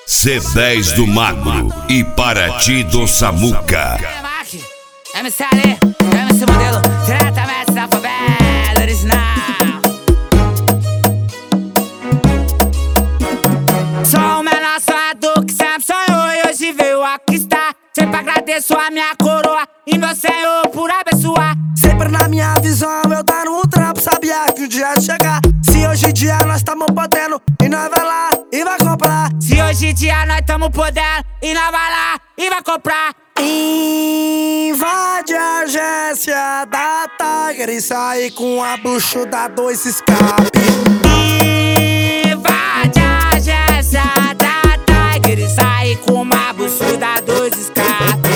C10 do Magro e Paraty do Samuca. MC Ali, MC Modelo, diretamente da favela original. Sou o menor sonhador que sempre sonhou e hoje veio aqui estar. Sempre agradeço a minha coroa e meu Senhor por abençoar. Sempre na minha visão eu tá no trampo, sabia que o dia ia chegar. Se hoje em dia nós tamo podendo e nós vai lá e vai comprar. Se hoje em dia nós tamo podendo e nós vai lá e vai comprar. Invade a agência da Tiger e sai com a bucho da 2 escape. Invade a agência da Tiger e sai com uma bucho da 2 escape.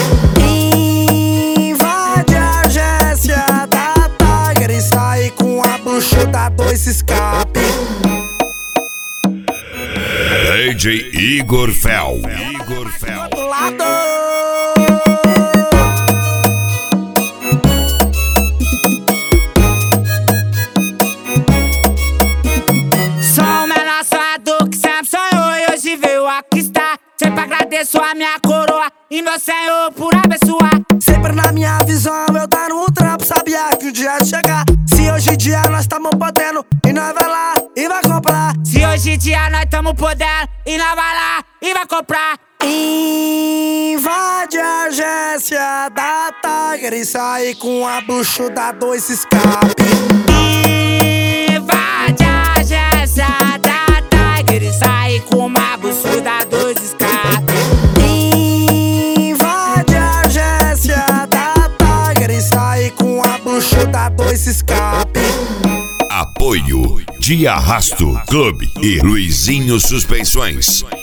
Invade a agência da Tiger e sai com a bucho da 2 escape. DJ Igor Fel. Do lado. Sempre agradeço a minha coroa e meu Senhor por abençoar. Sempre na minha visão eu tá no trampo, sabia que o dia ia chegar. Se hoje em dia nós tamo podendo e nós vai lá e vai comprar. Se hoje em dia nós tamo podendo e nós vai lá e vai comprar. Invade a agência da Tiger e sai com a bucho da 2 escape. Invade a agência da Tiger e sai com uma bucho da 2 escape. Invade a agência da Tiger e sai com a bucho da 2 escape. Apoio de Arrasto Clube e Luizinho Suspensões.